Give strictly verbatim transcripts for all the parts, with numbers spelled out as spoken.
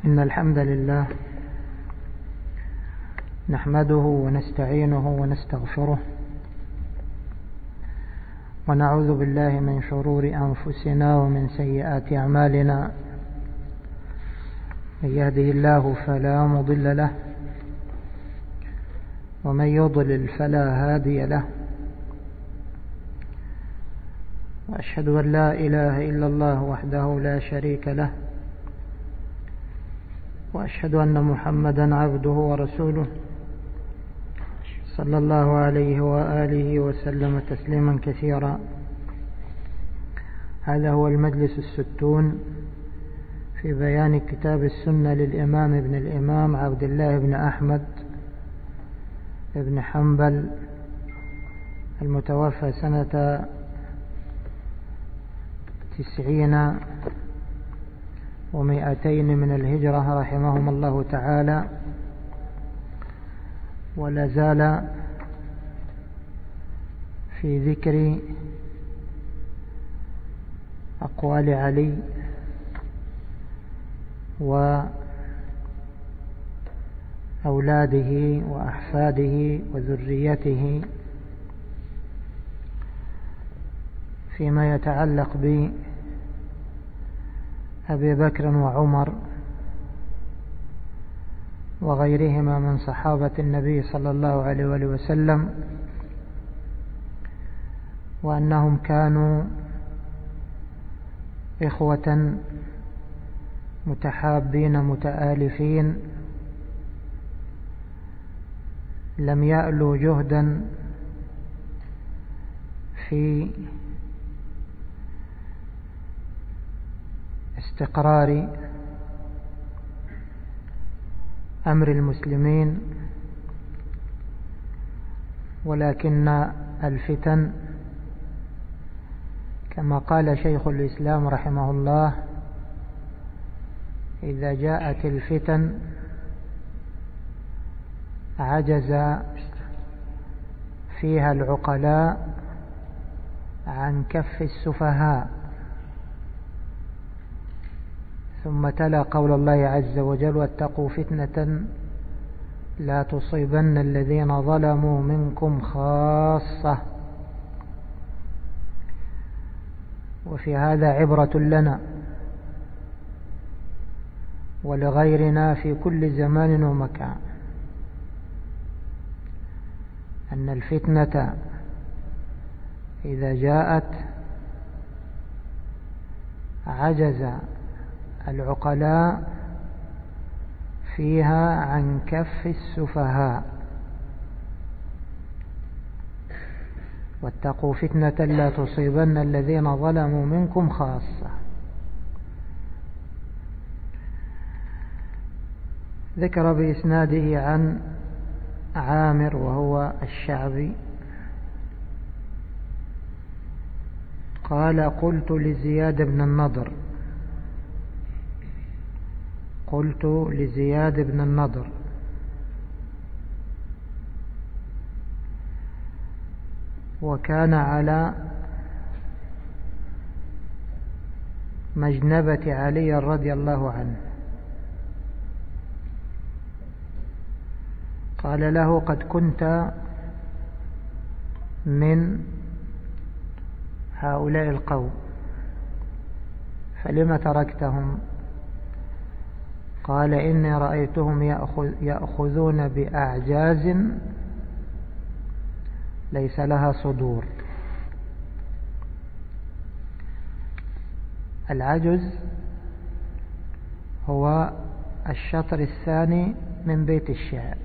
إن الحمد لله نحمده ونستعينه ونستغفره ونعوذ بالله من شرور أنفسنا ومن سيئات أعمالنا. من يهده الله فلا مضل له ومن يضلل فلا هادي له، وأشهد أن لا إله إلا الله وحده لا شريك له، وأشهد أن محمدا عبده ورسوله صلى الله عليه وآله وسلم تسليما كثيرا. هذا هو المجلس الستون في بيان كتاب السنة للإمام ابن الإمام عبد الله بن أحمد بن حنبل المتوفى سنة تسعين ومئتين من الهجرة رحمهم الله تعالى، ولا زال في ذكر أقوال علي وأولاده وأحفاده وذريته فيما يتعلق بأبي بكر وعمر وغيرهما من صحابة النبي صلى الله عليه وآله وسلم، وأنهم كانوا إخوة متحابين متآلفين لم يألوا جهدا في استقرار أمر المسلمين، ولكن الفتن كما قال شيخ الإسلام رحمه الله: إذا جاءت الفتن عجز فيها العقلاء عن كف السفهاء. ثم تلا قول الله عز وجل: واتقوا فتنة لا تصيبن الذين ظلموا منكم خاصة. وفي هذا عبرة لنا ولغيرنا في كل زمان ومكان، أن الفتنة إذا جاءت عجز العقلاء فيها عن كف السفهاء. واتقوا فتنة لا تصيبن الذين ظلموا منكم خاصة. ذكر بإسناده عن عامر وهو الشعبي قال: قلت لزياد بن النضر قلت لزياد بن النضر وكان على مجنبة علي رضي الله عنه، قال له: قد كنت من هؤلاء القوم فلم تركتهم؟ قال: إني رأيتهم يأخذ يأخذون بأعجاز ليس لها صدور. العجز هو الشطر الثاني من بيت الشعر.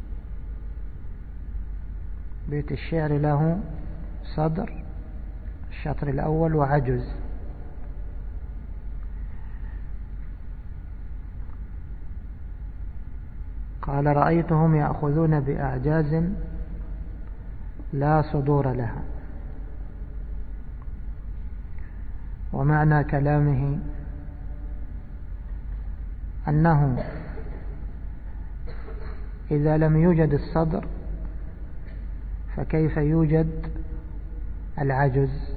بيت الشعر له صدر، الشطر الأول، وعجز. قال: رأيتهم يأخذون بأعجاز لا صدور لها. ومعنى كلامه أنه إذا لم يوجد الصدر فكيف يوجد العجز؟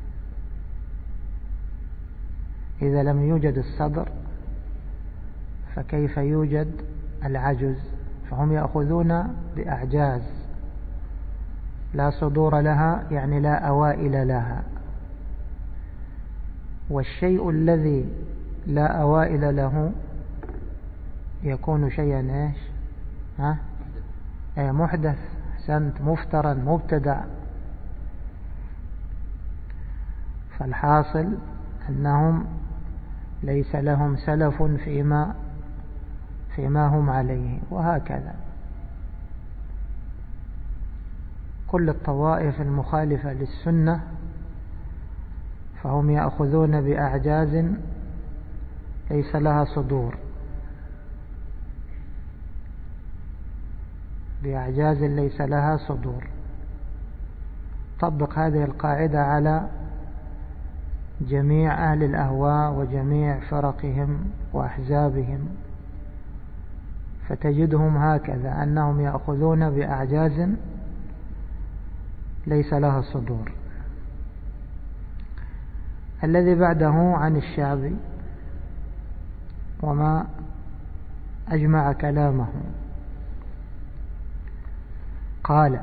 إذا لم يوجد الصدر فكيف يوجد العجز؟ فهم يأخذون بأعجاز لا صدور لها، يعني لا أوائل لها. والشيء الذي لا أوائل له يكون شيئا إيش؟ ها؟ أي محدث، سنت مفترا مبتدع. فالحاصل أنهم ليس لهم سلف فيما فيما هم عليه. وهكذا كل الطوائف المخالفة للسنة فهم يأخذون بأعجاز ليس لها صدور، بأعجاز ليس لها صدور. طبق هذه القاعدة على جميع أهل الأهواء وجميع فرقهم وأحزابهم، فتجدهم هكذا، أنهم يأخذون بأعجاز ليس لها صدور. الذي بعده عن الشعبي وما أجمع كلامه، قال: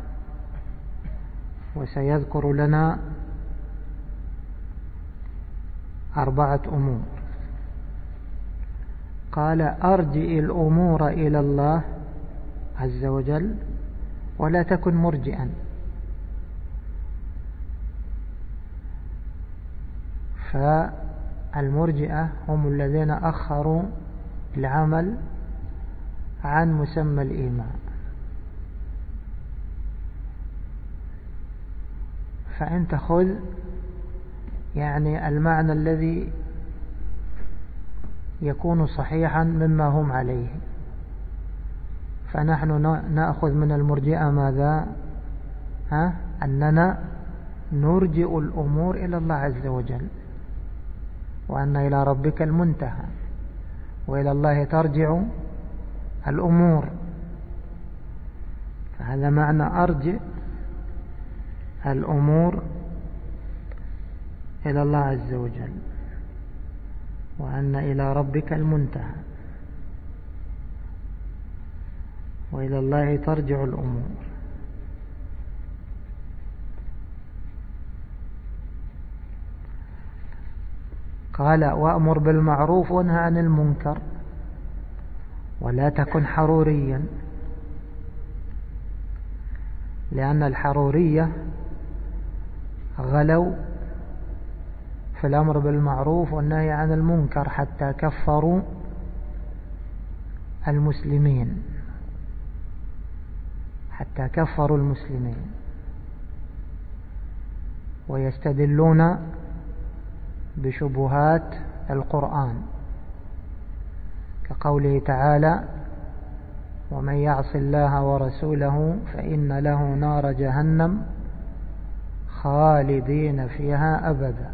وسيذكر لنا أربعة أمور. قال: أرجئ الأمور إلى الله عز وجل ولا تكن مرجئا. فالمرجئة هم الذين أخروا العمل عن مسمى الإيمان. فأنت خذ يعني المعنى الذي يكون صحيحا مما هم عليه. فنحن نأخذ من المرجئة ماذا؟ ها؟ أننا نرجئ الأمور إلى الله عز وجل، وأن إلى ربك المنتهى، وإلى الله ترجع الأمور. فهذا معنى أرجئ الأمور إلى الله عز وجل، وأن إلى ربك المنتهى، وإلى الله ترجع الأمور. قال: وأمر بالمعروف وانهى عن المنكر ولا تكن حروريا. لأن الحرورية غلوا في الأمر بالمعروف والنهي عن المنكر حتى كفروا المسلمين، حتى كفروا المسلمين، ويستدلون بشبهات القرآن كقوله تعالى: ومن يعص الله ورسوله فإن له نار جهنم خالدين فيها أبدا.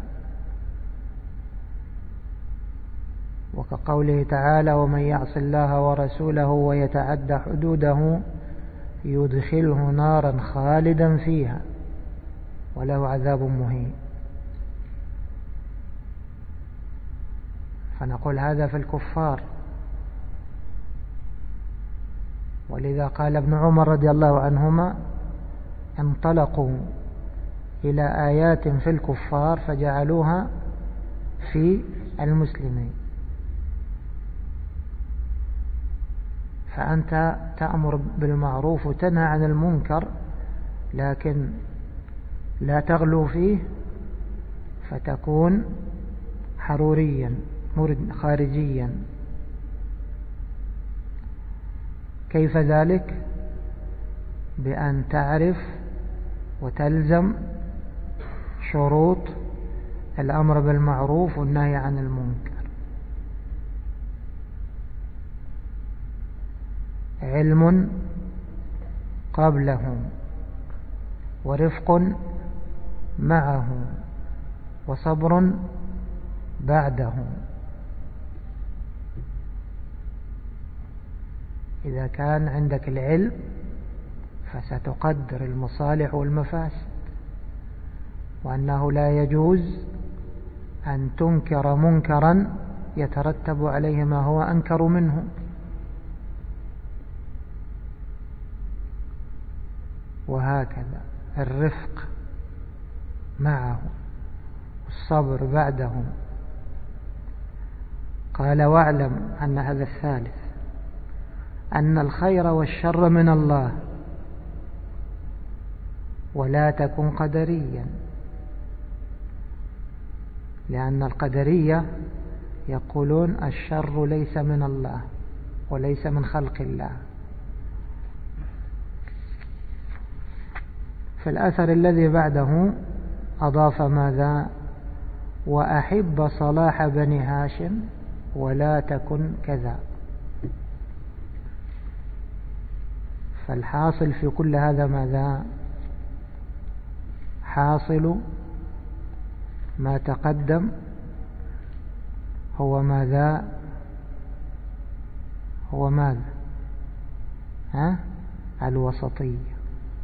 وكقوله تعالى: ومن يعص الله ورسوله ويتعدى حدوده يدخله نارا خالدا فيها وله عذاب مهين. فنقول هذا في الكفار. ولذا قال ابن عمر رضي الله عنهما: انطلقوا إلى آيات في الكفار فجعلوها في المسلمين. فأنت تأمر بالمعروف وتنهى عن المنكر، لكن لا تغلو فيه فتكون حروريا خارجيا. كيف ذلك؟ بأن تعرف وتلزم شروط الأمر بالمعروف والنهي عن المنكر. علم قبله، ورفق معه، وصبر بعده. إذا كان عندك العلم فستقدر المصالح والمفاسد، وأنه لا يجوز أن تنكر منكرا يترتب عليه ما هو أنكر منه. وهكذا الرفق معه والصبر بعده. قال واعلم أن هذا الثالث أن الخير والشر من الله، ولا تكن قدريا، لأن القدرية يقولون الشر ليس من الله وليس من خلق الله. في الأثر الذي بعده أضاف ماذا؟ وأحب صلاح بني هاشم ولا تكن كذا. فالحاصل في كل هذا ماذا؟ حاصل ما تقدم هو ماذا؟ هو ماذا؟ ها؟ الوسطية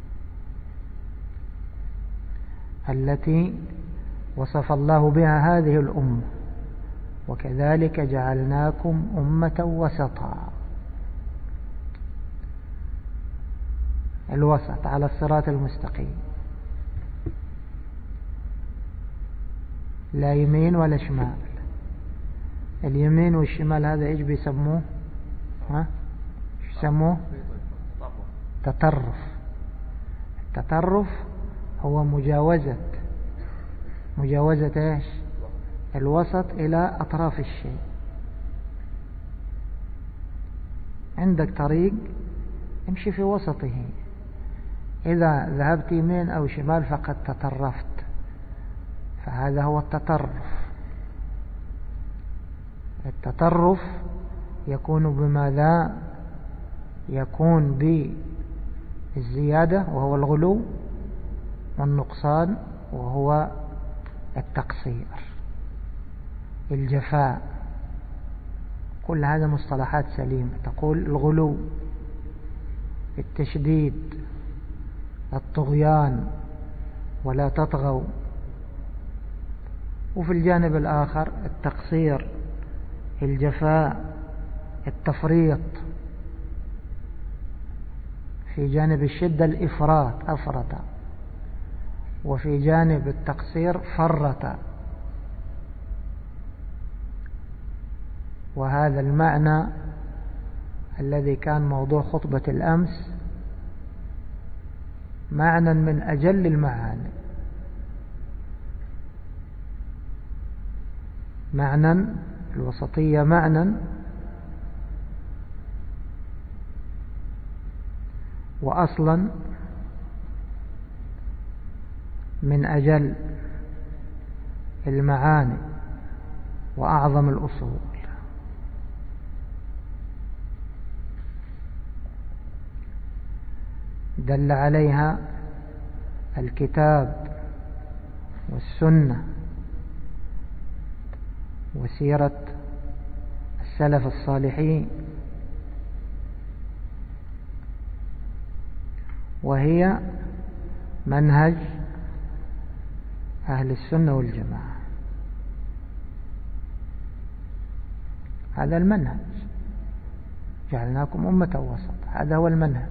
التي وصف الله بها هذه الأمة، وكذلك جعلناكم أمة وسطا. الوسط على الصراط المستقيم، لا يمين ولا شمال. اليمين والشمال هذا ايش بيسموه؟ ها؟ ايش يسموه؟ تطرف. التطرف هو مجاوزة مجاوزة ايش؟ الوسط إلى أطراف الشيء. عندك طريق امشي في وسطه، إذا ذهبت يمين أو شمال فقد تطرفت، فهذا هو التطرف. التطرف يكون بماذا؟ يكون بالزيادة وهو الغلو، والنقصان وهو التقصير، الجفاء. كل هذا مصطلحات سليمة. تقول الغلو، التشديد، الطغيان، ولا تطغوا. وفي الجانب الآخر التقصير، الجفاء، التفريط. في جانب الشدة الإفراط، أفرط. وفي جانب التقصير فرط. وهذا المعنى الذي كان موضوع خطبة الأمس معنى من أجل المعاني، معنى الوسطية، معنى وأصلا من أجل المعاني وأعظم الأصول. دل عليها الكتاب والسنة وسيرة السلف الصالحين، وهي منهج أهل السنة والجماعة. هذا المنهج، جعلناكم أمة وسط، هذا هو المنهج.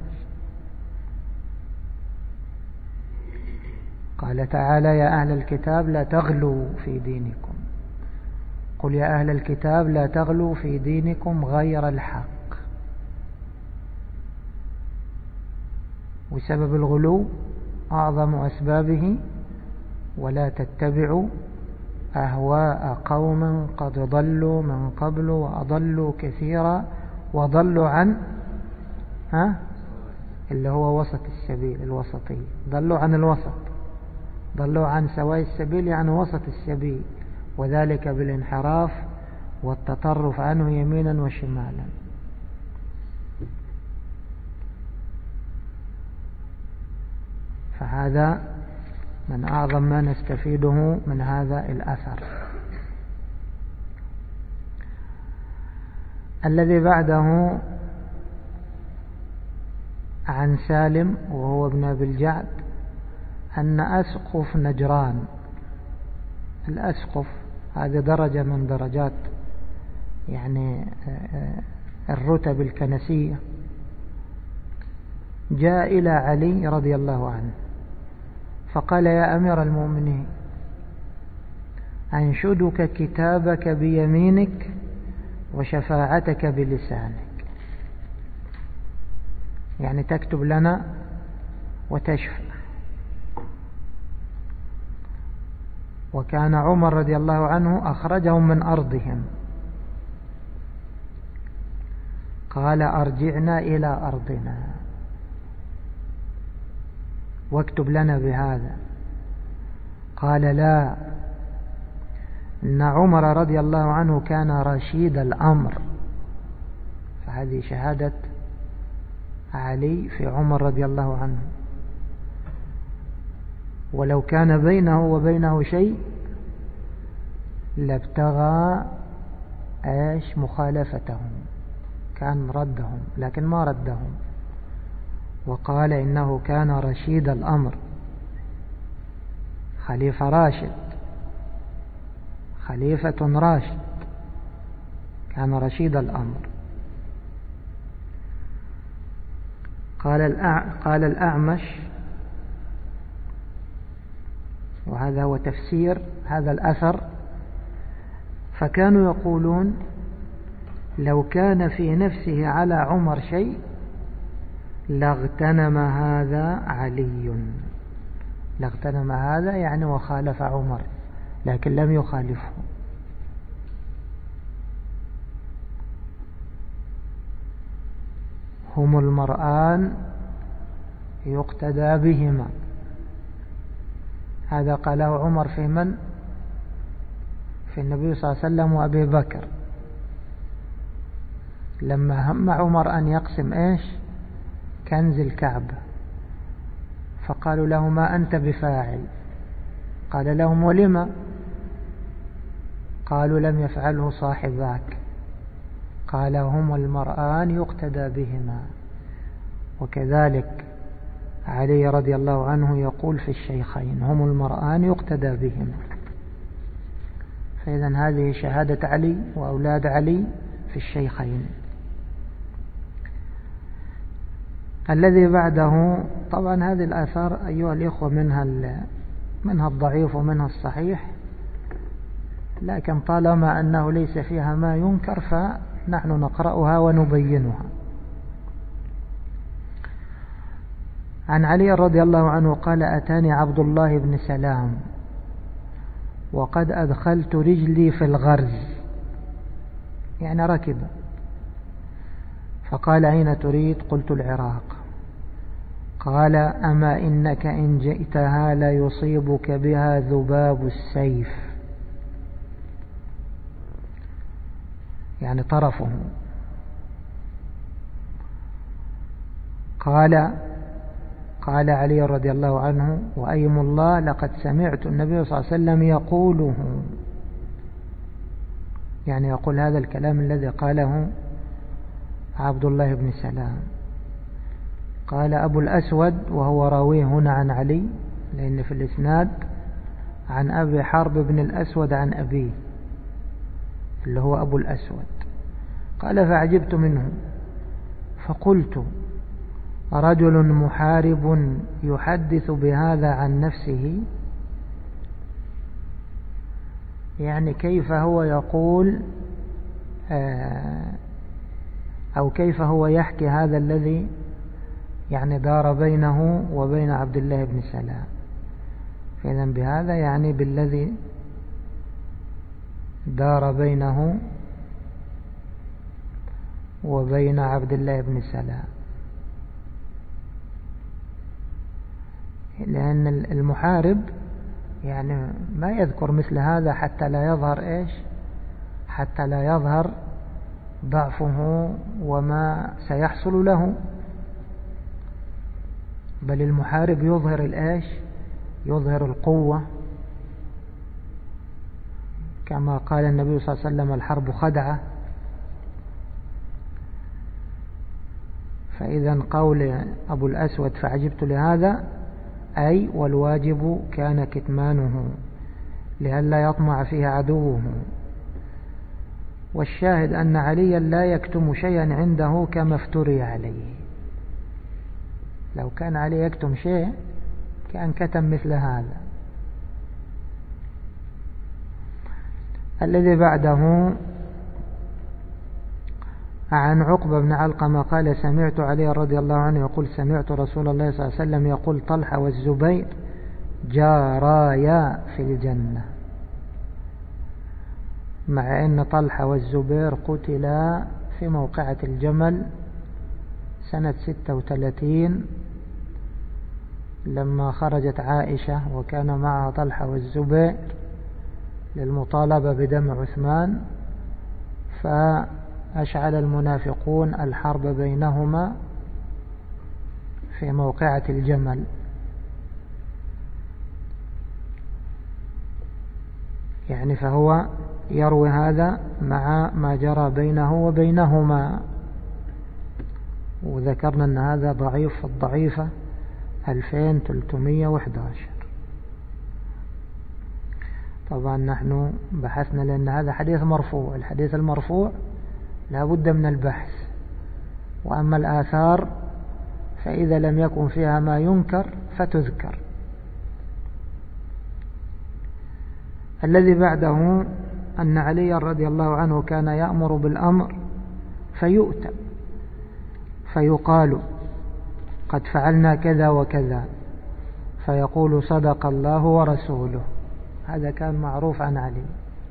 قال تعالى يا أهل الكتاب لا تغلوا في دينكم، قل يا أهل الكتاب لا تغلوا في دينكم غير الحق. وسبب الغلو أعظم أسبابه ولا تتبعوا أهواء قوم قد ضلوا من قبل وأضلوا كثيرا وضلوا عن ها اللي هو وسط السبيل، الوسطية. ضلوا عن الوسط، ضلوا عن سواء السبيل يعني وسط السبيل، وذلك بالانحراف والتطرف عنه يمينا وشمالا. فهذا من أعظم ما نستفيده من هذا الأثر. الذي بعده عن سالم وهو ابن أبي الجعد أن أسقف نجران، الأسقف هذه درجة من درجات يعني الرتب الكنسية، جاء إلى علي رضي الله عنه فقال: يا أمير المؤمنين، أنشدك كتابك بيمينك وشفاعتك بلسانك، يعني تكتب لنا وتشفع. وكان عمر رضي الله عنه أخرجهم من أرضهم، قال: أرجعنا إلى أرضنا واكتب لنا بهذا. قال: لا، إن عمر رضي الله عنه كان رشيد الأمر. فهذه شهادة علي في عمر رضي الله عنه، ولو كان بينه وبينه شيء لابتغى ايش مخالفتهم، كان ردهم، لكن ما ردهم، وقال إنه كان رشيد الأمر، خليفة راشد، خليفة راشد، كان رشيد الأمر. قال الأع... قال الأعمش، وهذا هو تفسير هذا الأثر: فكانوا يقولون لو كان في نفسه على عمر شيء لاغتنم هذا علي، لاغتنم هذا يعني وخالف عمر، لكن لم يخالفه. هم المرآن يقتدى بهما، هذا قاله عمر في من؟ في النبي صلى الله عليه وسلم وأبي بكر، لما هم عمر أن يقسم إيش كنز الكعبة، فقالوا له: ما أنت بفاعل؟ قال لهم: ولما؟ قالوا: لم يفعله صاحباك. قال: هم المرآن يقتدى بهما. وكذلك علي رضي الله عنه يقول في الشيخين: هم المرآن يقتدى بهما. فإذا هذه شهادة علي وأولاد علي في الشيخين. الذي بعده، طبعا هذه الآثار أيها الإخوة منها منها الضعيف ومنها الصحيح، لكن طالما أنه ليس فيها ما ينكر فنحن نقرأها ونبينها. عن علي رضي الله عنه قال: أتاني عبد الله بن سلام وقد أدخلت رجلي في الغرز، يعني ركب، فقال: أين تريد؟ قلت: العراق. قال: أما إنك إن جئتها لا يصيبك بها ذباب السيف، يعني طرفه. قال قال علي رضي الله عنه: وأيم الله لقد سمعت النبي صلى الله عليه وسلم يقوله، يعني يقول هذا الكلام الذي قاله عبد الله بن سلام. قال أبو الأسود، وهو راويه هنا عن علي، لأن في الإسناد عن أبي حرب بن الأسود عن أبيه اللي هو أبو الأسود. قال: فعجبت منه فقلت: رجل محارب يحدث بهذا عن نفسه، يعني كيف هو يقول أو كيف هو يحكي هذا الذي يعني دار بينه وبين عبد الله بن سلام. فإذا بهذا يعني بالذي دار بينه وبين عبد الله بن سلام، لأن المحارب يعني ما يذكر مثل هذا حتى لا يظهر إيش حتى لا يظهر ضعفه وما سيحصل له، بل المحارب يظهر الإيش يظهر القوة، كما قال النبي صلى الله عليه وسلم: الحرب خدعة. فإذا قول أبو الأسود فعجبت لهذا، أي والواجب كان كتمانه لئلا يطمع فيه عدوه. والشاهد أن عليا لا يكتم شيئا عنده كما افتري عليه. لو كان علي يكتم شيء كان كتم مثل هذا. الذي بعده عن عقبة بن علقمة قال سمعت علي رضي الله عنه يقول سمعت رسول الله صلى الله عليه وسلم يقول طلحة والزبير جارايا في الجنة، مع أن طلحة والزبير قتلا في موقعة الجمل سنة ستة وثلاثين لما خرجت عائشة وكان معها طلحة والزبير للمطالبة بدم عثمان، فأشعل المنافقون الحرب بينهما في موقعة الجمل. يعني فهو يروي هذا مع ما جرى بينه وبينهما. وذكرنا أن هذا ضعيف، الضعيفة ألفين وثلاثمائة وأحد عشر. طبعا نحن بحثنا لأن هذا حديث مرفوع، الحديث المرفوع لا بد من البحث، وأما الآثار فإذا لم يكن فيها ما ينكر فتذكر. الذي بعده أن علي رضي الله عنه كان يأمر بالأمر فيؤتى فيقال قد فعلنا كذا وكذا، فيقول صدق الله ورسوله. هذا كان معروف عن علي،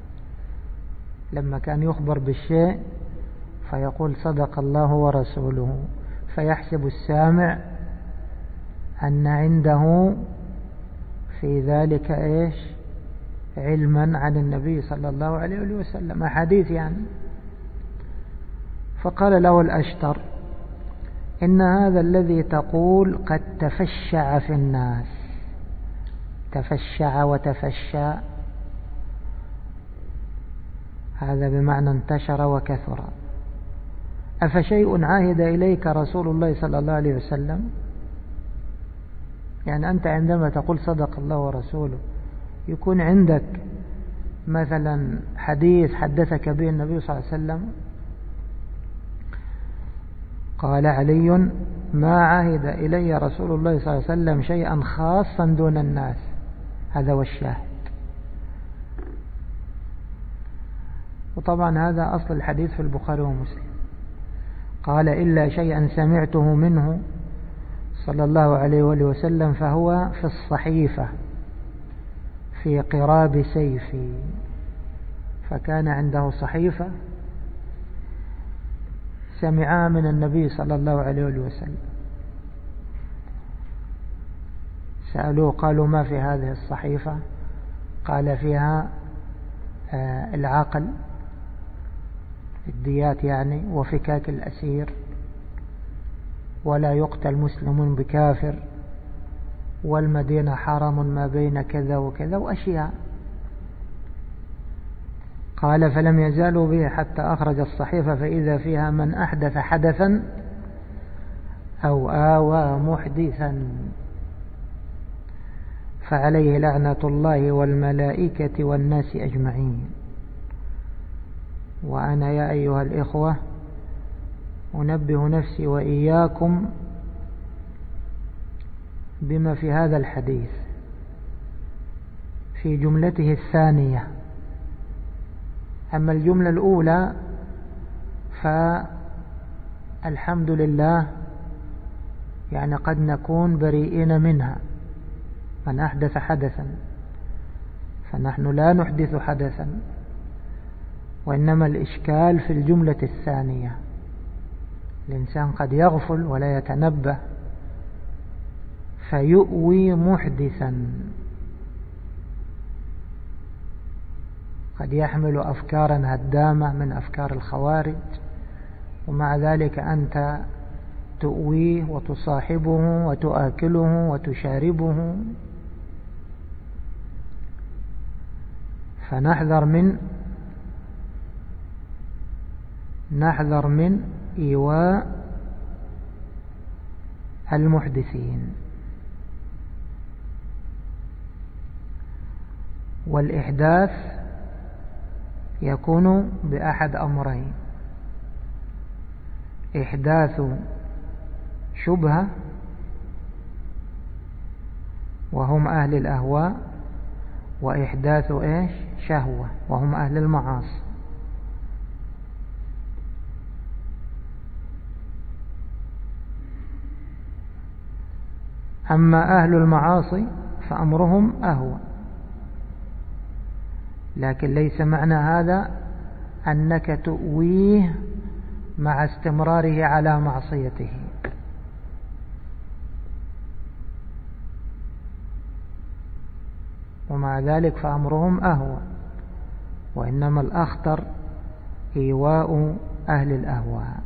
لما كان يخبر بالشيء فيقول صدق الله ورسوله، فيحسب السامع أن عنده في ذلك إيش علما عن النبي صلى الله عليه وسلم، أحاديث يعني. فقال له الأشتر إن هذا الذي تقول قد تفشع في الناس، تفشع وتفشى هذا بمعنى انتشر وكثر. أفشيء عاهد إليك رسول الله صلى الله عليه وسلم؟ يعني أنت عندما تقول صدق الله ورسوله يكون عندك مثلا حديث حدثك به النبي صلى الله عليه وسلم؟ قال علي ما عهد إلي رسول الله صلى الله عليه وسلم شيئا خاصا دون الناس. هذا هو الشاهد. وطبعا هذا أصل الحديث في البخاري ومسلم. قال إلا شيئا سمعته منه صلى الله عليه وآله وسلم فهو في الصحيفة في قراب سيفي. فكان عنده صحيفة سمعها من النبي صلى الله عليه وسلم. سألوه قالوا ما في هذه الصحيفة؟ قال فيها آه العقل، الديات يعني، وفكاك الأسير، ولا يقتل مسلم بكافر، والمدينة حرم ما بين كذا وكذا وأشياء. قال فلم يزالوا به حتى أخرج الصحيفة فإذا فيها من أحدث حدثا أو آوى محدثا فعليه لعنة الله والملائكة والناس أجمعين. وأنا يا أيها الإخوة أنبه نفسي وإياكم بما في هذا الحديث في جملته الثانية. أما الجملة الأولى فالحمد لله يعني قد نكون بريئين منها، من أحدث حدثا، فنحن لا نحدث حدثا، وإنما الإشكال في الجملة الثانية. الإنسان قد يغفل ولا يتنبه فيؤوي محدثا، قد يحمل أفكارا هدامة من أفكار الخوارج، ومع ذلك أنت تؤويه وتصاحبه وتؤكله وتشاربه. فنحذر من نحذر من إيواء المحدثين. والإحداث يكون بأحد أمرين: إحداث شبهة وهم أهل الأهواء، وإحداث إيش شهوة وهم أهل المعاصي. أما أهل المعاصي فأمرهم أهوى، لكن ليس معنى هذا أنك تؤويه مع استمراره على معصيته. ومع ذلك فأمرهم أهوى، وإنما الأخطر إيواء أهل الأهواء.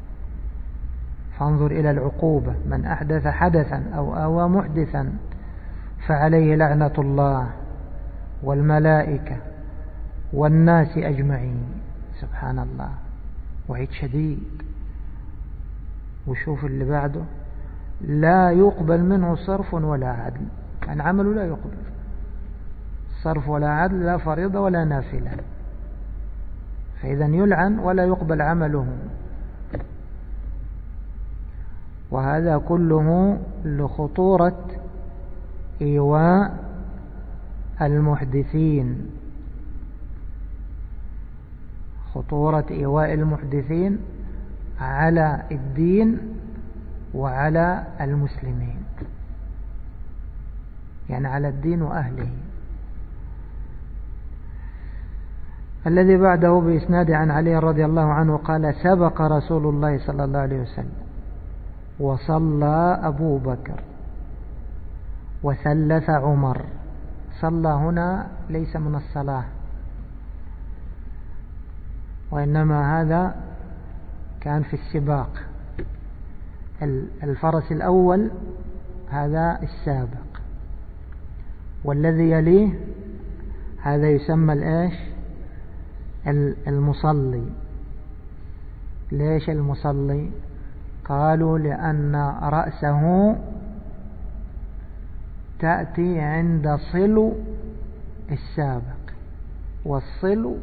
فانظر إلى العقوبة: من أحدث حدثا أو آوى محدثا فعليه لعنة الله والملائكة والناس أجمعين. سبحان الله، وعيد شديد. وشوف اللي بعده: لا يقبل منه صرف ولا عدل. يعني عمله لا يقبل صرف ولا عدل، لا فريضة ولا نافلة، فإذا يلعن ولا يقبل عمله. وهذا كله لخطورة إيواء المحدثين، خطورة إيواء المحدثين على الدين وعلى المسلمين، يعني على الدين وأهله. الذي بعده بإسناد عن علي رضي الله عنه قال: سبق رسول الله صلى الله عليه وسلم وصلى أبو بكر وثلث عمر. صلى هنا ليس من الصلاة، وإنما هذا كان في السباق. الفرس الأول هذا السابق، والذي يليه هذا يسمى الإيش المصلي. ليش المصلي؟ قالوا لأن رأسه تأتي عند صلو السابق، والصلو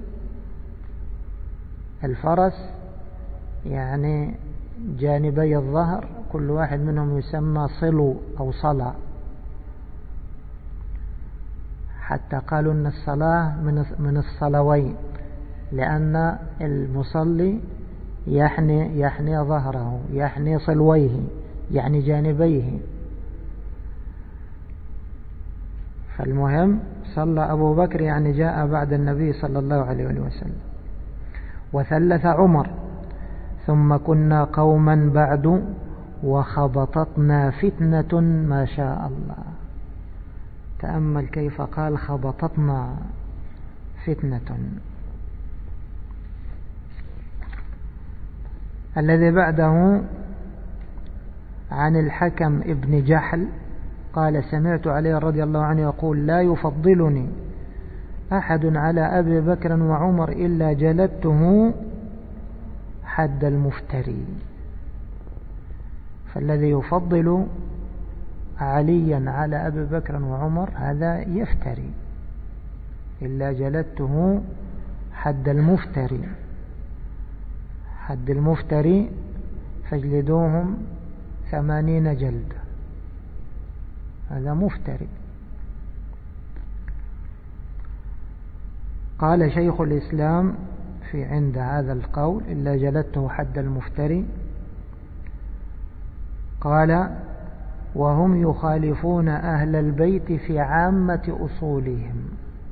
الفرس يعني جانبي الظهر، كل واحد منهم يسمى صلو أو صلى، حتى قالوا أن الصلاة من الصلوين، لأن المصلي يحني يحني ظهره، يحني صلويه، يعني جانبيه. فالمهم صلى أبو بكر يعني جاء بعد النبي صلى الله عليه وسلم. وثلث عمر: ثم كنا قوما بعد وخبطتنا فتنة ما شاء الله. تأمل كيف قال خبطتنا فتنة. الذي بعده عن الحكم ابن جحل قال: سمعت علي رضي الله عنه يقول: لا يفضلني أحد على أبي بكر وعمر إلا جلدته حد المفتري. فالذي يفضل عليا على أبي بكر وعمر هذا يفتري، إلا جلدته حد المفتري. حد المفتري فاجلدوهم ثمانين جلدة، هذا مفتري. قال شيخ الإسلام في عند هذا القول: إلا جلدته حد المفتري، قال: وهم يخالفون أهل البيت في عامة أصولهم،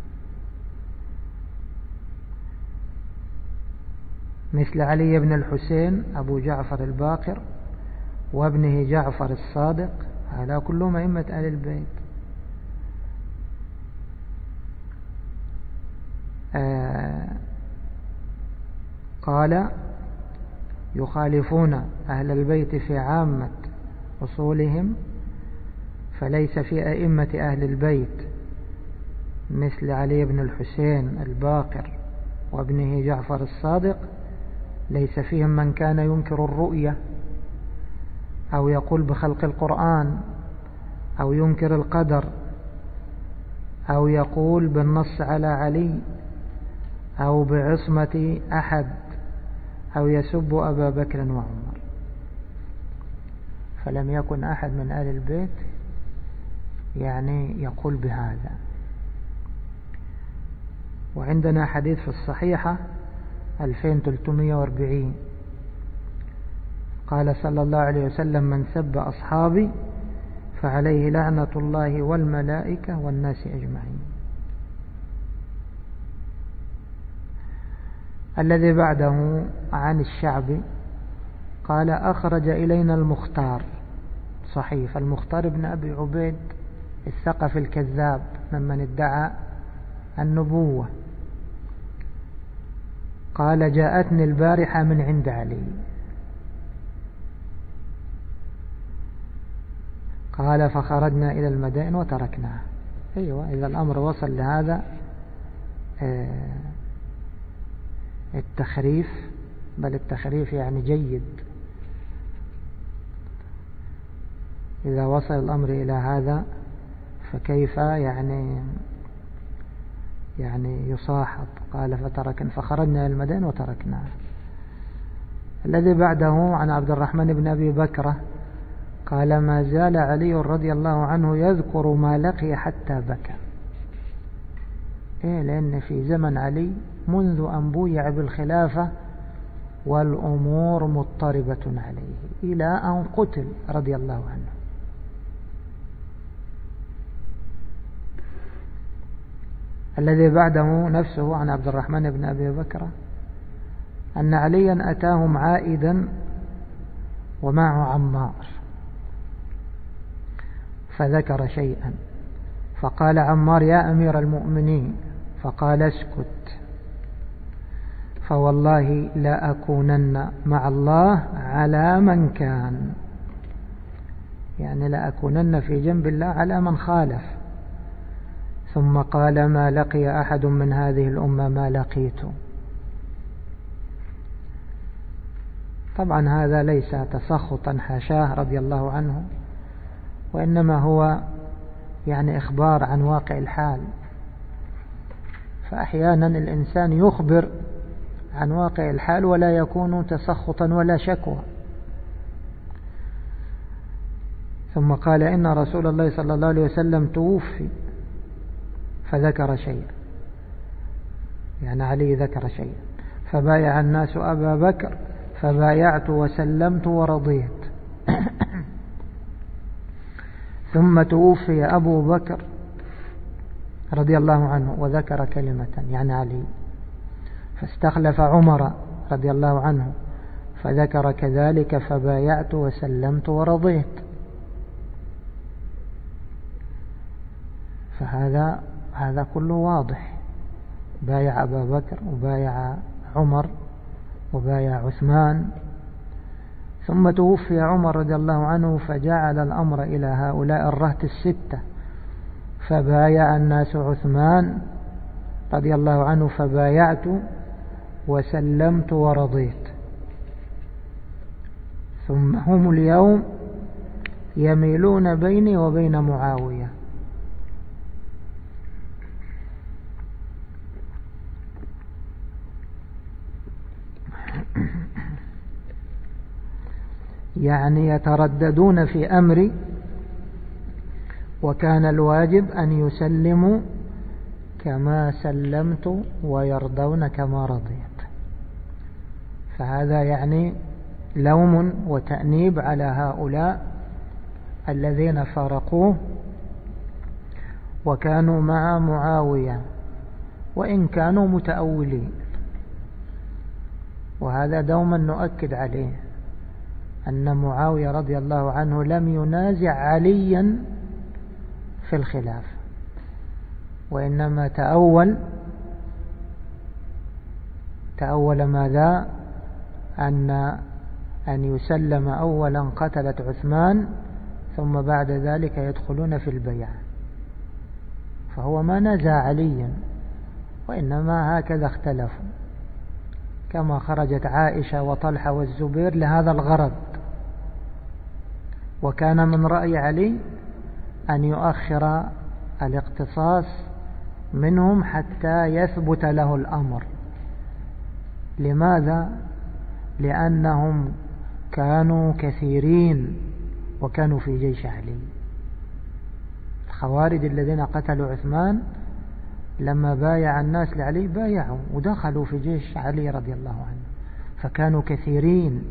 مثل علي بن الحسين أبو جعفر الباقر وابنه جعفر الصادق، هذا كلهم أئمة أهل البيت. آه قال: يخالفون أهل البيت في عامة أصولهم، فليس في أئمة أهل البيت مثل علي بن الحسين الباقر وابنه جعفر الصادق، ليس فيهم من كان ينكر الرؤية أو يقول بخلق القرآن أو ينكر القدر أو يقول بالنص على علي أو بعصمة أحد أو يسب أبا بكر وعمر، فلم يكن أحد من آل البيت يعني يقول بهذا. وعندنا حديث في الصحيحة ألفين وثلاثمائة وأربعين قال صلى الله عليه وسلم: من سب أصحابي فعليه لعنة الله والملائكة والناس أجمعين. الذي بعده عن الشعبي قال: أخرج إلينا المختار، صحيح، المختار بن أبي عبيد الثقفي الكذاب ممن ادعى النبوة، قال: جاءتني البارحة من عند علي، قال: فخرجنا إلى المدائن وتركناها. أيوة، إذا الأمر وصل لهذا التخريف، بل التخريف يعني جيد، إذا وصل الأمر إلى هذا فكيف يعني يعني يصاحب. قال: فتركنا فخرجنا إلى المدائن وتركناها. الذي بعده عن عبد الرحمن بن أبي بكرة قال: ما زال علي رضي الله عنه يذكر ما لقي حتى بكى. إيه؟ لأن في زمن علي منذ أن بويع بالخلافة والأمور مضطربة عليه إلى أن قتل رضي الله عنه. الذي بعده نفسه عن عبد الرحمن بن أبي بكر أن عليا أتاهم عائدا ومعه عمار فذكر شيئا، فقال عمار: يا أمير المؤمنين، فقال: اسكت، فوالله لا أكونن مع الله على من كان، يعني لا أكونن في جنب الله على من خالف. ثم قال: ما لقي أحد من هذه الأمة ما لقيت. طبعا هذا ليس تسخطا حاشاه رضي الله عنه، وإنما هو يعني إخبار عن واقع الحال. فأحيانا الإنسان يخبر عن واقع الحال ولا يكون تسخطا ولا شكوى. ثم قال: إن رسول الله صلى الله عليه وسلم توفي، فذكر شيئا، يعني علي ذكر شيئا، فبايع الناس أبا بكر فبايعت وسلمت ورضيت. ثم توفي أبو بكر رضي الله عنه وذكر كلمة، يعني علي، فاستخلف عمر رضي الله عنه فذكر كذلك، فبايعت وسلمت ورضيت. فهذا هذا كله واضح، بايع أبا بكر وبايع عمر وبايع عثمان. ثم توفي عمر رضي الله عنه فجعل الأمر إلى هؤلاء الرهط الستة، فبايع الناس عثمان رضي الله عنه فبايعت وسلمت ورضيت. ثم هم اليوم يميلون بيني وبين معاوية. يعني يترددون في أمري، وكان الواجب أن يسلموا كما سلمت ويرضون كما رضيت. فهذا يعني لوم وتأنيب على هؤلاء الذين فارقوه وكانوا مع معاوية وإن كانوا متأولين. وهذا دوما نؤكد عليه، أن معاوية رضي الله عنه لم ينازع عليا في الخلاف، وإنما تأول تأول ماذا؟ أن أن يسلم أولا قتلة عثمان ثم بعد ذلك يدخلون في البيع. فهو ما نازع عليا، وإنما هكذا اختلفوا، كما خرجت عائشة وطلحة والزبير لهذا الغرض. وكان من رأي علي أن يؤخر الاقتصاص منهم حتى يثبت له الأمر، لماذا؟ لأنهم كانوا كثيرين وكانوا في جيش علي. الخوارج الذين قتلوا عثمان لما بايع الناس لعلي بايعوا ودخلوا في جيش علي رضي الله عنه، فكانوا كثيرين.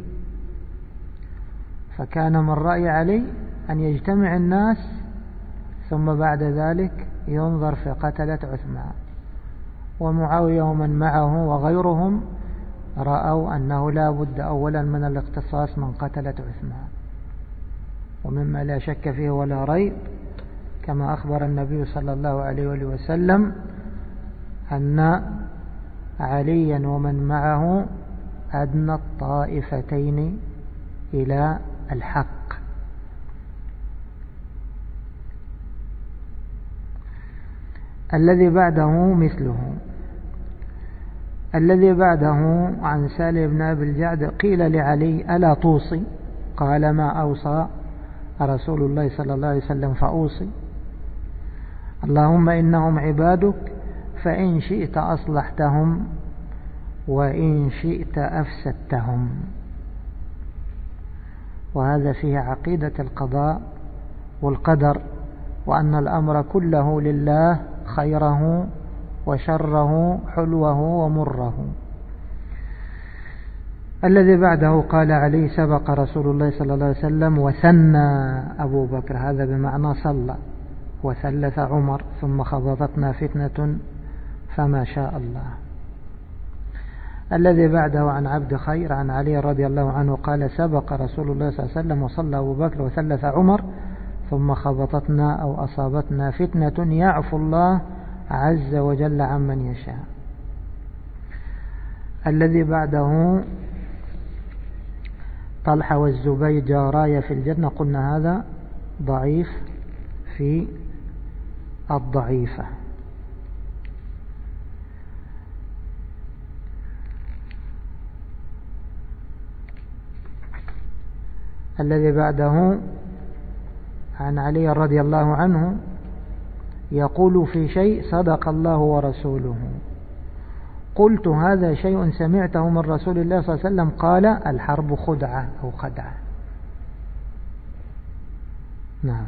فكان من رأي علي أن يجتمع الناس ثم بعد ذلك ينظر في قتلة عثمان. ومعاوية ومن معه وغيرهم رأوا أنه لا بد أولا من الاقتصاص من قتلة عثمان، ومما لا شك فيه ولا ريب كما أخبر النبي صلى الله عليه وآله وسلم أن عليا ومن معه أدنى الطائفتين إلى الحق. الذي بعده مثله. الذي بعده عن سالم بن أبي الجعد قيل لعلي ألا توصي؟ قال ما أوصى رسول الله صلى الله عليه وسلم فأوصي اللهم إنهم عبادك فإن شئت أصلحتهم وإن شئت أفسدتهم. وهذا فيه عقيدة القضاء والقدر، وأن الأمر كله لله، خيره وشره، حلوه ومره. الذي بعده قال علي سبق رسول الله صلى الله عليه وسلم وثنى أبو بكر، هذا بمعنى صلى، وثلث عمر ثم خضضتنا فتنة فما شاء الله. الذي بعده عن عبد خير عن علي رضي الله عنه قال سبق رسول الله صلى الله عليه وسلم وصلى أبو بكر وثلث عمر ثم خبطتنا أو أصابتنا فتنة يعفو الله عز وجل عمن يشاء. الذي بعده طلحة والزبير جارايا في الجنة، قلنا هذا ضعيف في الضعيفة. الذي بعده عن علي رضي الله عنه يقول في شيء صدق الله ورسوله. قلت هذا شيء سمعته من رسول الله صلى الله عليه وسلم قال الحرب خدعة أو خدعة. نعم.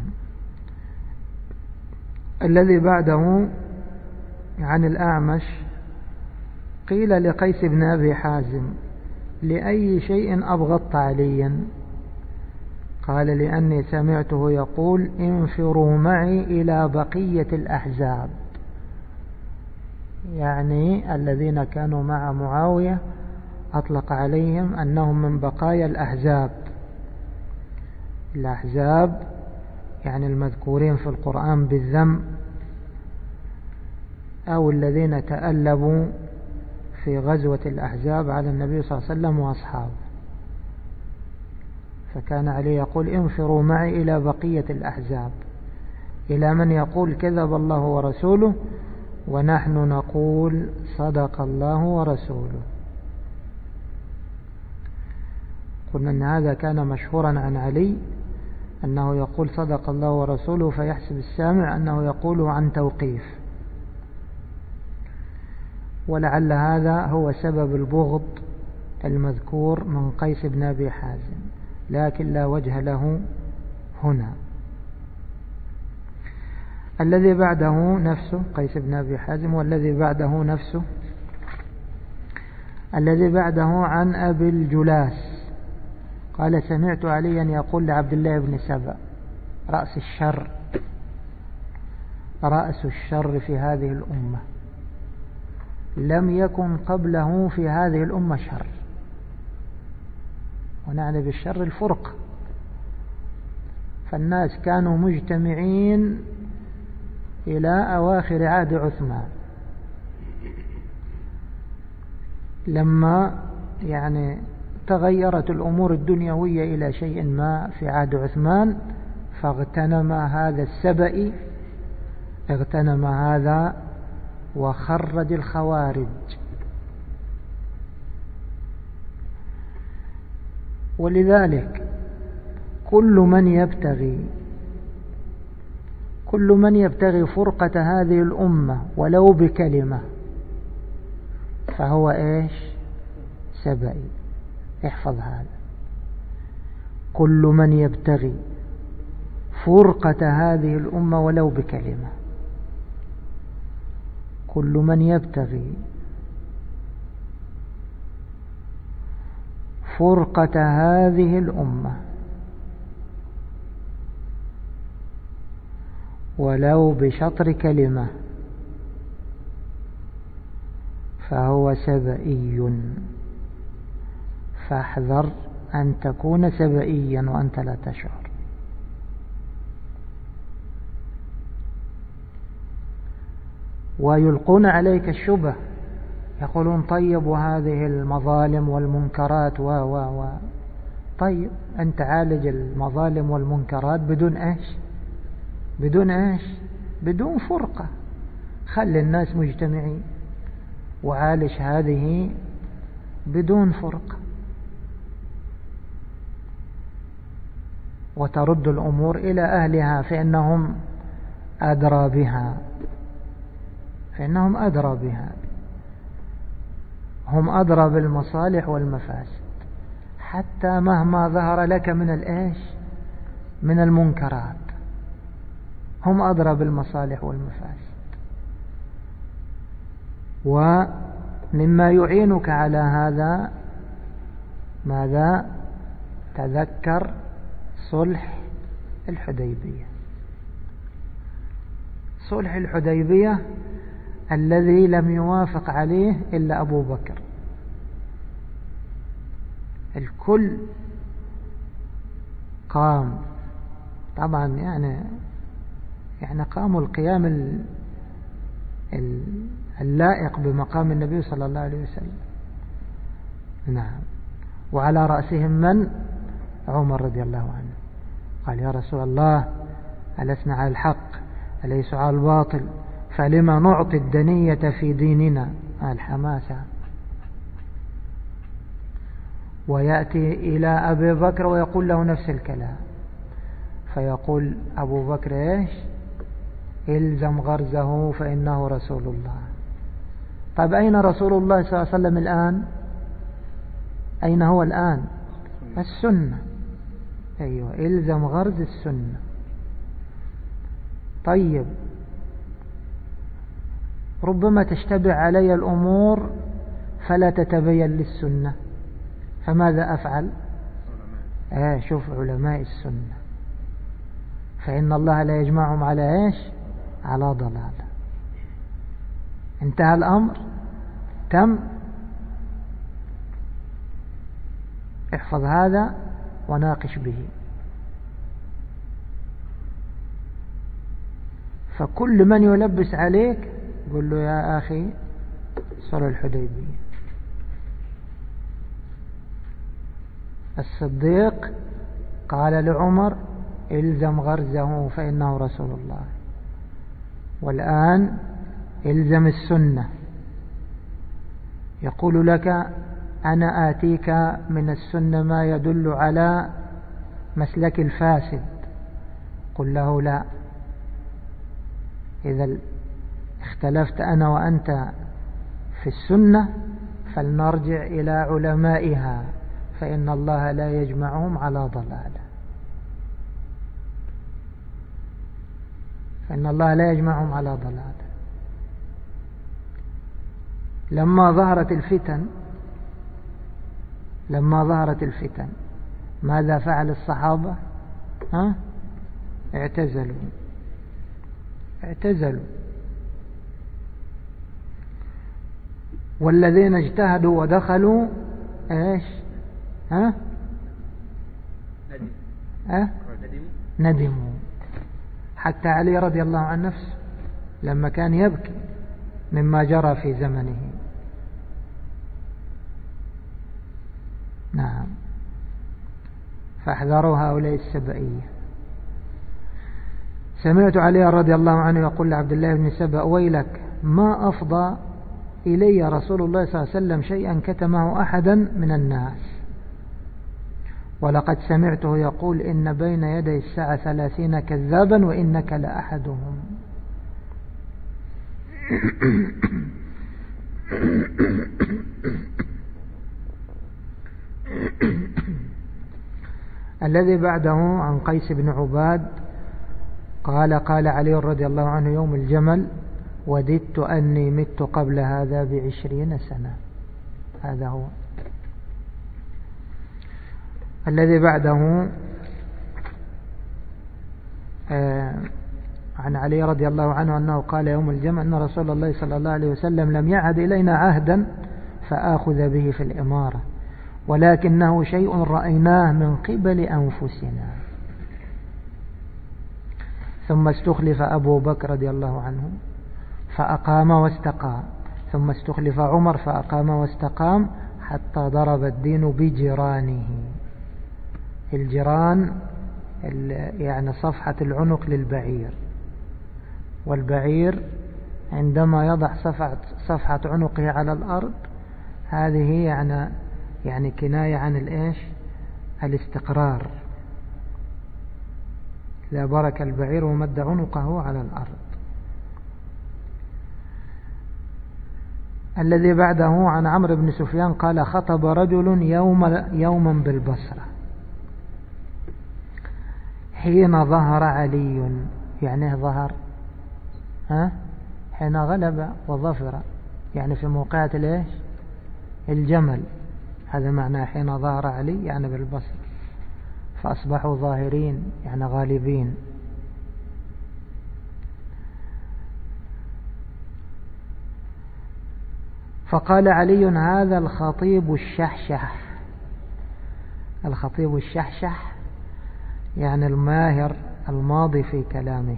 الذي بعده عن الأعمش قيل لقيس بن أبي حازم لأي شيء أبغضت عليا؟ قال لأني سمعته يقول انفروا معي إلى بقية الأحزاب، يعني الذين كانوا مع معاوية أطلق عليهم أنهم من بقايا الأحزاب. الأحزاب يعني المذكورين في القرآن بالذم، أو الذين تألبوا في غزوة الأحزاب على النبي صلى الله عليه وسلم وأصحابه. فكان علي يقول انفروا معي إلى بقية الأحزاب، إلى من يقول كذب الله ورسوله ونحن نقول صدق الله ورسوله. قلنا أن هذا كان مشهورا عن علي أنه يقول صدق الله ورسوله، فيحسب السامع أنه يقوله عن توقيف، ولعل هذا هو سبب البغض المذكور من قيس بن أبي حازم، لكن لا وجه له هنا. الذي بعده نفسه قيس بن أبي حازم، والذي بعده نفسه. الذي بعده عن أبي الجلاس قال سمعت عليا يقول لعبد الله بن سبأ رأس الشر، رأس الشر في هذه الأمة، لم يكن قبله في هذه الأمة شر، ونعني بالشر الفرق. فالناس كانوا مجتمعين إلى أواخر عهد عثمان، لما يعني تغيرت الأمور الدنيوية إلى شيء ما في عهد عثمان، فاغتنم هذا السبأ، اغتنم هذا وخرج الخوارج. ولذلك كل من يبتغي كل من يبتغي فرقة هذه الأمة ولو بكلمة فهو إيش؟ سبئي. احفظ هذا. كل من يبتغي فرقة هذه الأمة ولو بكلمة، كل من يبتغي فرقة هذه الأمة ولو بشطر كلمة فهو سبئي. فاحذر أن تكون سبئيا وأنت لا تشعر. ويلقون عليك الشبه، يقولون طيب وهذه المظالم والمنكرات و و و طيب أنت عالج المظالم والمنكرات بدون إيش؟ بدون إيش؟ بدون فرقة. خلي الناس مجتمعين وعالج هذه بدون فرقة، وترد الأمور إلى أهلها فإنهم أدرى بها، فإنهم أدرى بها، هم أدرى بالمصالح والمفاسد. حتى مهما ظهر لك من الإيش؟ من المنكرات، هم أدرى بالمصالح والمفاسد. ومما يعينك على هذا ماذا؟ تذكر صلح الحديبية. صلح الحديبية الذي لم يوافق عليه إلا أبو بكر. الكل قام طبعا، يعني يعني قاموا القيام اللائق بمقام النبي صلى الله عليه وسلم. نعم. وعلى رأسهم من؟ عمر رضي الله عنه. قال يا رسول الله ألسنا على الحق أليس على الباطل، فلما نعطي الدنية في ديننا؟ الحماسة. ويأتي إلى أبي بكر ويقول له نفس الكلام، فيقول أبو بكر إيش؟ إلزم غرزه فإنه رسول الله. طيب أين رسول الله صلى الله عليه وسلم الآن؟ أين هو الآن؟ السنة. أيوة، إلزم غرز السنة. طيب ربما تشتبه علي الأمور فلا تتبين للسنة، فماذا أفعل؟ آه شوف علماء السنة، فإن الله لا يجمعهم على إيش؟ على ضلال. انتهى الأمر، تم. احفظ هذا وناقش به. فكل من يلبس عليك قل له يا أخي صلح الحديبية. الصديق قال لعمر إلزم غرزه فإنه رسول الله، والآن إلزم السنة. يقول لك أنا آتيك من السنة ما يدل على مسلك الفاسد، قل له لا، إذا اختلفت أنا وأنت في السنة فلنرجع إلى علمائها، فإن الله لا يجمعهم على ضلالة، فإن الله لا يجمعهم على ضلالة. لما ظهرت الفتن لما ظهرت الفتن ماذا فعل الصحابة؟ ها؟ اعتزلوا اعتزلوا والذين اجتهدوا ودخلوا ايش؟ ها؟ ها؟ ندموا. حتى علي رضي الله عن نفسه لما كان يبكي مما جرى في زمنه. نعم. فاحذروا هؤلاء السبئية. سمعت علي رضي الله عنه يقول لعبد الله بن سبأ ويلك ما أفضى إلي رسول الله صلى الله عليه وسلم شيئا كتمه أحدا من الناس، ولقد سمعته يقول إن بين يدي الساعة ثلاثين كذابا وإنك لأحدهم. الذي بعده عن قيس بن عباد قال قال علي رضي الله عنه يوم الجمل: وددت أني مت قبل هذا بعشرين سنة. هذا هو. الذي بعده آه عن علي رضي الله عنه أنه قال يوم الجمع أن رسول الله صلى الله عليه وسلم لم يعهد إلينا عهدا فآخذ به في الإمارة، ولكنه شيء رأيناه من قبل أنفسنا. ثم استخلف أبو بكر رضي الله عنه فأقام واستقام، ثم استخلف عمر فأقام واستقام، حتى ضرب الدين بجيرانه. الجيران يعني صفحة العنق للبعير، والبعير عندما يضع صفحة, صفحة عنقه على الأرض هذه يعني يعني كناية عن الإيش؟ الاستقرار. لا برك البعير ومد عنقه على الأرض. الذي بعده عن عمرو بن سفيان قال خطب رجل يوم يوما بالبصرة حين ظهر علي، يعني ظهر ها حين غلب وظفر، يعني في موقعة الايش؟ الجمل. هذا معنى حين ظهر علي يعني بالبصر، فأصبحوا ظاهرين يعني غالبين. فقال علي: هذا الخطيب الشحشح. الخطيب الشحشح يعني الماهر الماضي في كلامه.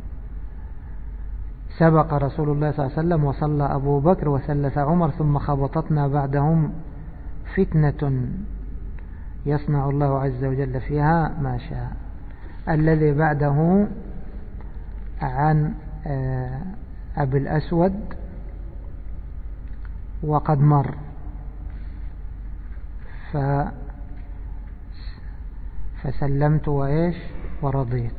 سبق رسول الله صلى الله عليه وسلم وصلى أبو بكر وثلث عمر، ثم خبطتنا بعدهم فتنة يصنع الله عز وجل فيها ما شاء. الذي بعده عن أبي الأسود وقد مر ف فسلمت وإيش ورضيت.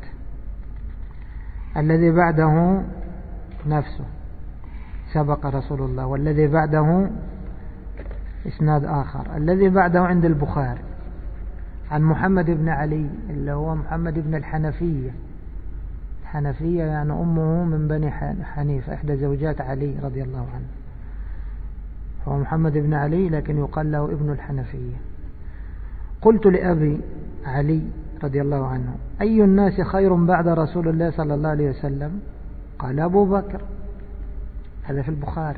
الذي بعده نفسه سبق رسول الله، والذي بعده إسناد آخر. الذي بعده عند البخاري عن محمد بن علي اللي هو محمد بن الحنفية. الحنفية يعني أمه من بني حنيفة، إحدى زوجات علي رضي الله عنه. هو محمد بن علي لكن يقال له ابن الحنفية. قلت لأبي علي رضي الله عنه: أي الناس خير بعد رسول الله صلى الله عليه وسلم؟ قال: أبو بكر. هذا في البخاري.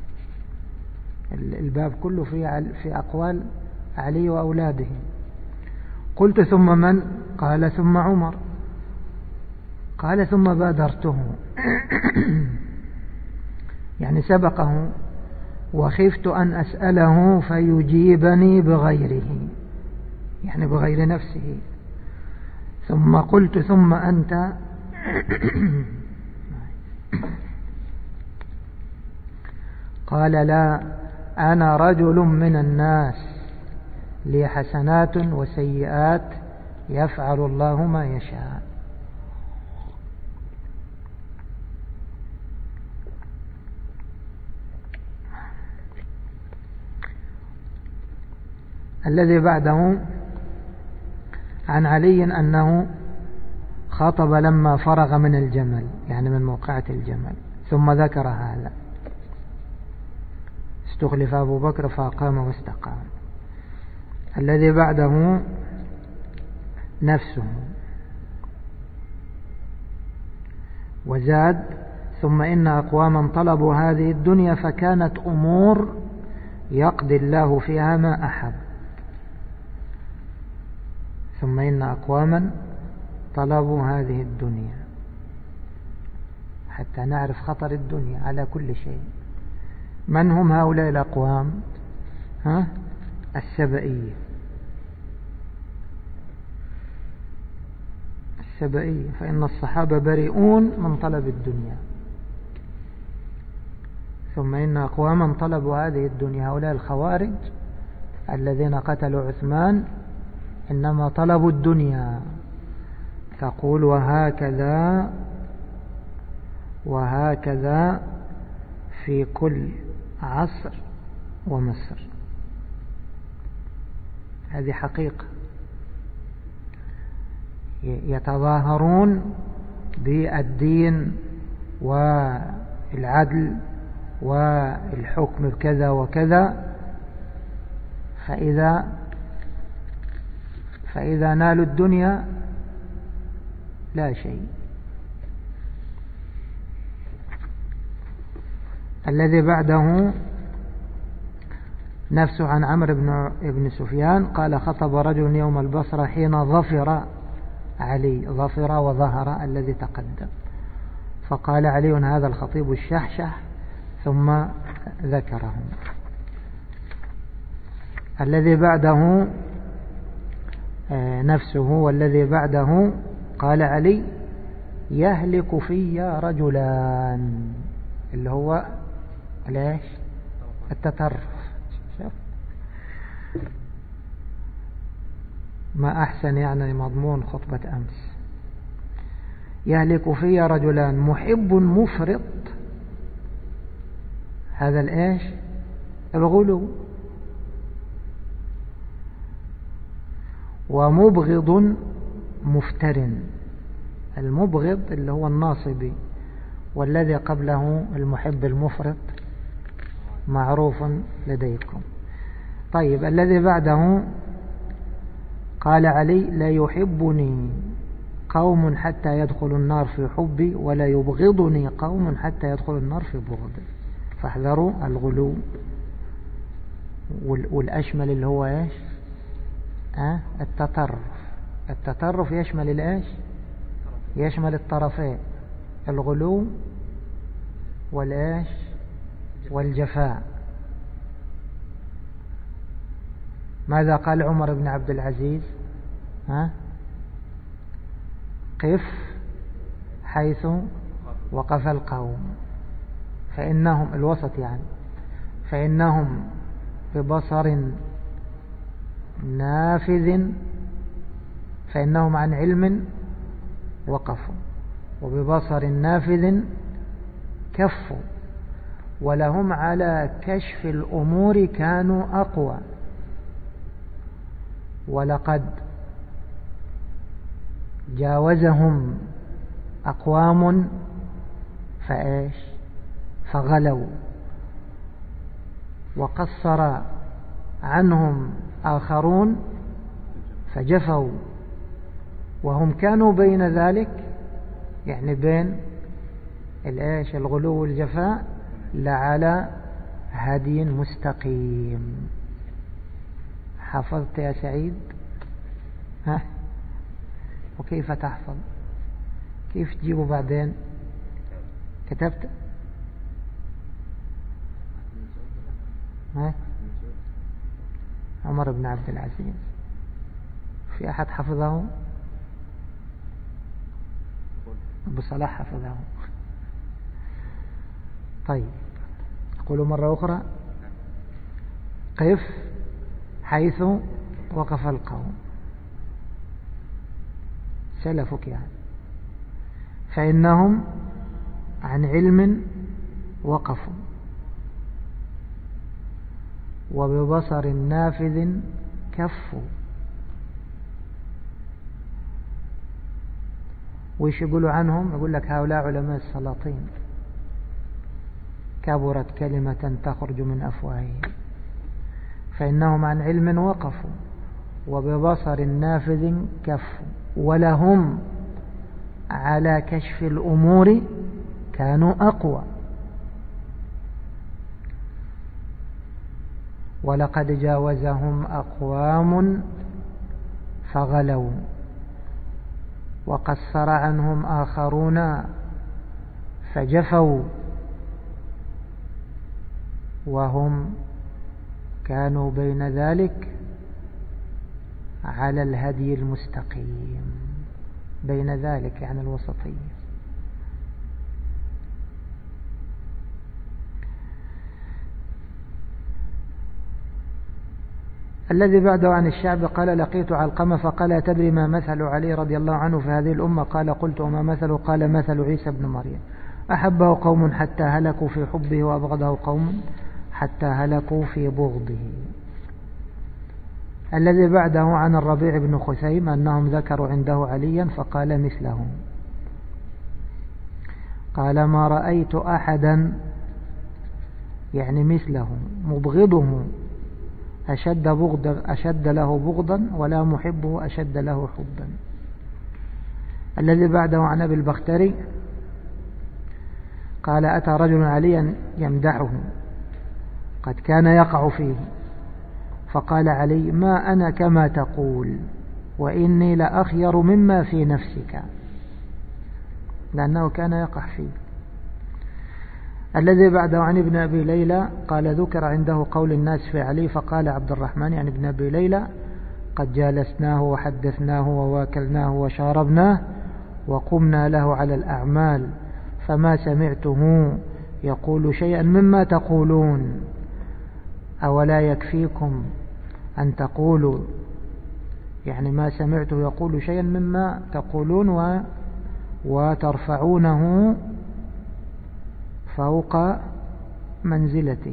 الباب كله في في أقوال علي وأولاده. قلت: ثم من؟ قال: ثم عمر. قال: ثم بادرته يعني سبقه، وخفت أن أسأله فيجيبني بغيره، يعني بغير نفسه. ثم قلت: ثم أنت؟ قال: لا، أنا رجل من الناس لي حسنات وسيئات يفعل الله ما يشاء. الذي بعده عن علي أنه خطب لما فرغ من الجمل، يعني من موقعة الجمل، ثم ذكر هذا. استخلف أبو بكر فأقام واستقام. الذي بعده نفسه وزاد: ثم إن أقواما طلبوا هذه الدنيا فكانت أمور يقضي الله فيها ما أحب. ثم إن أقواما طلبوا هذه الدنيا، حتى نعرف خطر الدنيا على كل شيء. من هم هؤلاء الأقوام؟ ها؟ السبئية. السبئية، فإن الصحابة بريئون من طلب الدنيا. ثم إن أقواما طلبوا هذه الدنيا، هؤلاء الخوارج الذين قتلوا عثمان إنما طلبوا الدنيا. تقول: وهكذا وهكذا في كل عصر ومصر. هذه حقيقة. يتظاهرون بالدين والعدل والحكم بكذا وكذا، فإذا فإذا نالوا الدنيا لا شيء. الذي بعده نفسه عن عمرو بن ابن سفيان قال خطب رجل يوم البصرة حين ظفر علي، ظفر وظهر الذي تقدم، فقال علي هذا الخطيب الشحشح، ثم ذكرهم. الذي بعده نفسه والذي بعده قال علي يهلك في رجلان، اللي هو ليش التطرف. ما أحسن يعني مضمون خطبة أمس. يهلك في رجلان محب مفرط، هذا الإيش الغلو، ومبغض مفتر. المبغض اللي هو الناصبي، والذي قبله المحب المفرط معروف لديكم. طيب الذي بعده قال علي لا يحبني قوم حتى يدخل النار في حبي، ولا يبغضني قوم حتى يدخل النار في بغضي. فاحذروا الغلو. والأشمل اللي هو ايش أه؟ التطرف. التطرف يشمل الايش؟ يشمل الطرفين، الغلو والايش والجفاء. ماذا قال عمر بن عبد العزيز؟ ها؟ قف حيث وقف القوم فإنهم الوسط يعني فإنهم ببصر نافذ فإنهم عن علم وقفوا، وببصر نافذ كفوا، ولهم على كشف الأمور كانوا أقوى. ولقد جاوزهم أقوام فإيش فغلوا، وقصر عنهم آخرون فجفوا، وهم كانوا بين ذلك، يعني بين الإيش الغلو والجفاء، لعلى هدي مستقيم. حفظت يا سعيد؟ ها؟ وكيف تحفظ؟ كيف تجيبه بعدين؟ كتبت؟ ها؟ عمر بن عبد العزيز. في أحد حفظه؟ أبو صلاح حفظه. طيب أقول مرة أخرى: قف حيث وقف القوم، سلفك يعني، فإنهم عن علم وقفوا، وببصر نافذ كفوا. ويش يقولوا عنهم؟ يقول لك هؤلاء علماء السلاطين، كبرت كلمة تخرج من أفواههم، فإنهم عن علم وقفوا، وببصر نافذ كفوا، ولهم على كشف الأمور كانوا أقوى. ولقد جاوزهم أقوام فغلوا، وقصر عنهم آخرون فجفوا، وهم كانوا بين ذلك على الهدي المستقيم. بين ذلك يعني الوسطية. الذي بعده عن الشعب قال لقيت علقمة فقال تدري ما مثل علي رضي الله عنه في هذه الأمة؟ قال قلت وما مثل؟ قال مثل عيسى بن مريم، أحبه قوم حتى هلكوا في حبه، وأبغضه قوم حتى هلكوا في بغضه. الذي بعده عن الربيع بن خثيم أنهم ذكروا عنده عليا فقال مثله. قال ما رأيت أحدا يعني مثله مبغضه أشد, بغض أشد له بغضا ولا محبه أشد له حبا. الذي بعده عن أبي البختري قال أتى رجل عليا يمدحه قد كان يقع فيه فقال علي ما أنا كما تقول وإني لأخير مما في نفسك، لأنه كان يقع فيه. الذي بعده عن ابن أبي ليلى قال ذكر عنده قول الناس في علي فقال عبد الرحمن يعني ابن أبي ليلى قد جالسناه وحدثناه وواكلناه وشاربناه وقمنا له على الأعمال فما سمعته يقول شيئا مما تقولون، أولا يكفيكم أن تقولوا يعني ما سمعته يقول شيئا مما تقولون و وترفعونه فوق منزلته.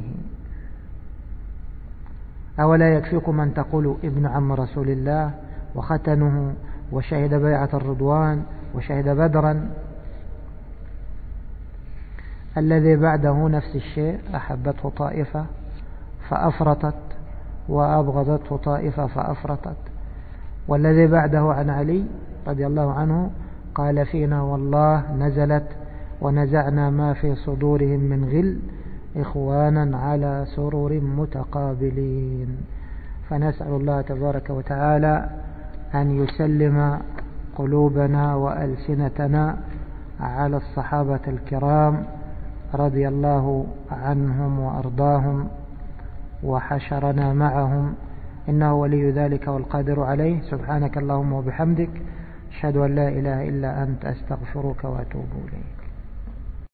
أولا يكفيكم أن تقولوا ابن عم رسول الله وختنه وشهد بيعة الرضوان وشهد بدرا. الذي بعده نفس الشيء أحبته طائفة فأفرطت وأبغضته طائفة فأفرطت. والذي بعده عن علي رضي الله عنه قال فينا والله نزلت ونزعنا ما في صدورهم من غل إخوانا على سرر متقابلين. فنسأل الله تبارك وتعالى أن يسلم قلوبنا وألسنتنا على الصحابة الكرام رضي الله عنهم وأرضاهم وحشرنا معهم إنه ولي ذلك والقادر عليه. سبحانك اللهم وبحمدك أشهد أن لا إله إلا أنت أستغفرك وأتوب إليك.